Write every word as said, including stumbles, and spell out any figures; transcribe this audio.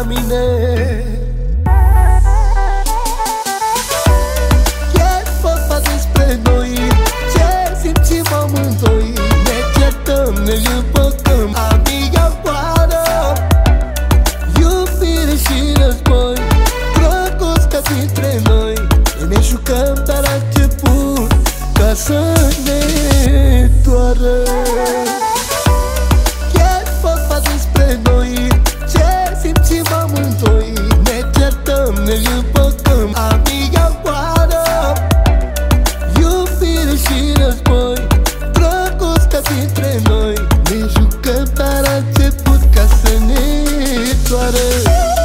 mine. E vorba despre noi, ce simțim amândoi. Ne certăm, ne împăcăm, amiga oară. Iubire și război, dragostea dintre noi. Ne jucăm, dar a început ca să ne doară. E vorba despre noi, ce simțim amândoi. Ne certăm, ne împăcăm, amiga oară. Iubire și război, dragostea dintre noi. Ne jucăm, dar a început ca să ne doară.